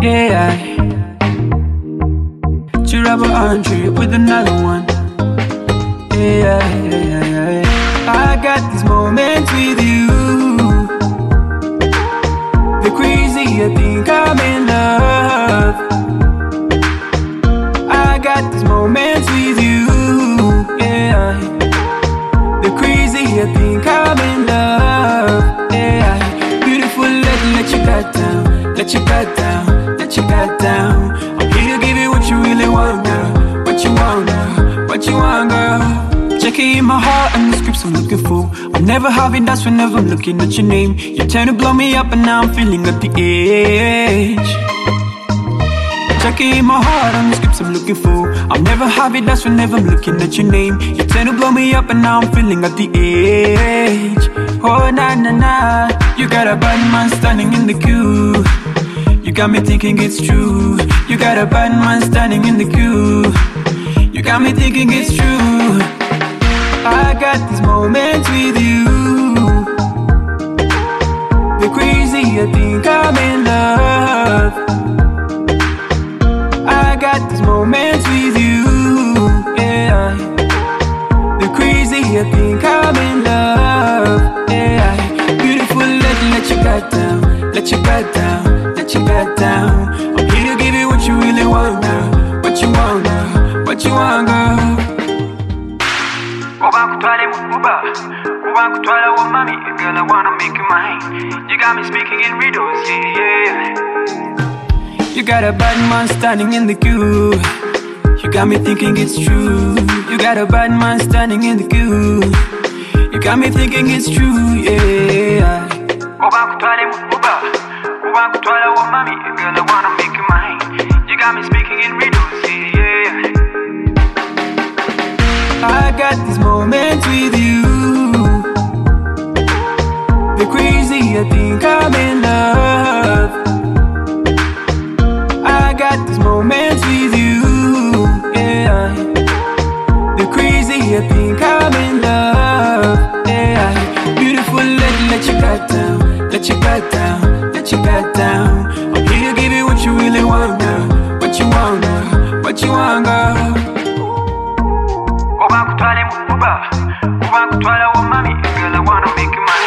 Yeah, Chiraba Andre with another one. Yeah, I got these moments with you. The crazy, I think I'm in love. I got these moments with you. Yeah, the crazy, I think I'm in love. Yeah, beautiful, let you got down, let you got down, let you got down. I'm here to give you what you really want, girl. What you want, girl. What you want, girl. Checking in my heart and the scripts I'm looking for. I'm never having doubts whenever I'm looking at your name. You tend to blow me up and now I'm feeling at the edge. Checking in my heart on the scripts I'm looking for. I'm never having doubts whenever I'm looking at your name. You tend to blow me up and now I'm feeling at the edge. Oh na na na, you got a bad man standing in the queue. You got me thinking it's true. You got a bad man standing in the queue. You got me thinking it's true. I got these moments with you. The crazy, I think I'm in love. I got these moments with you. Yeah, the crazy, I think I'm in love. Yeah, beautiful, let you got down, let you got down, let you got down. I'm here to give you what you really want, girl. What you want, girl. What you want, girl. Girl, I wanna make you mine. You got me speaking in riddles, yeah. You got a bad man standing in the queue. You got me thinking it's true. You got a bad man standing in the queue. You got me thinking it's true, yeah. Girl, I wanna make you mine. You got me speaking in riddles, yeah. I got these moments with you. The crazy, I think I'm in love. I got these moments with you. Yeah, the crazy, I think I'm in love. Yeah, beautiful, let you got down, let you got down, let you got down. I'm here to give you what you really want, girl. What you want, girl. What you want, girl. Girl, I wanna make you mine.